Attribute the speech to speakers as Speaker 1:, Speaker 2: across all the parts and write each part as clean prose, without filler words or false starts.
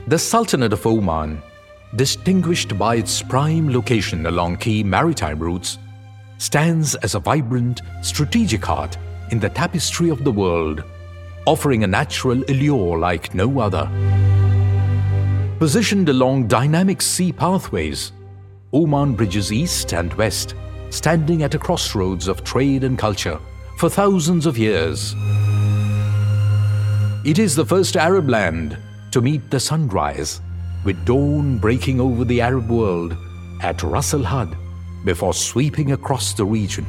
Speaker 1: The Sultanate of Oman, distinguished by its prime location along key maritime routes, stands as a vibrant, strategic heart in the tapestry of the world, offering a natural allure like no other. Positioned along dynamic sea pathways, Oman bridges east and west, standing at a crossroads of trade and culture for thousands of years. It is the first Arab land to meet the sunrise, with dawn breaking over the Arab world at Ras Al Had before sweeping across the region.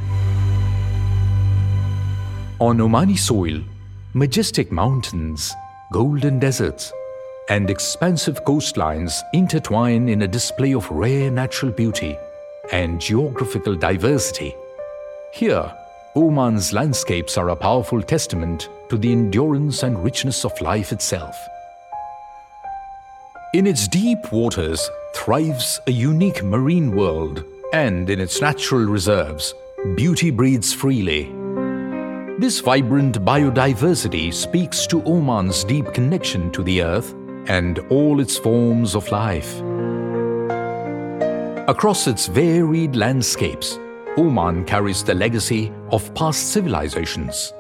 Speaker 1: On Omani soil, majestic mountains, golden deserts, and expansive coastlines intertwine in a display of rare natural beauty and geographical diversity. Here, Oman's landscapes are a powerful testament to the endurance and richness of life itself. In its deep waters thrives a unique marine world, and in its natural reserves, beauty breathes freely. This vibrant biodiversity speaks to Oman's deep connection to the earth and all its forms of life. Across its varied landscapes, Oman carries the legacy of past civilizations,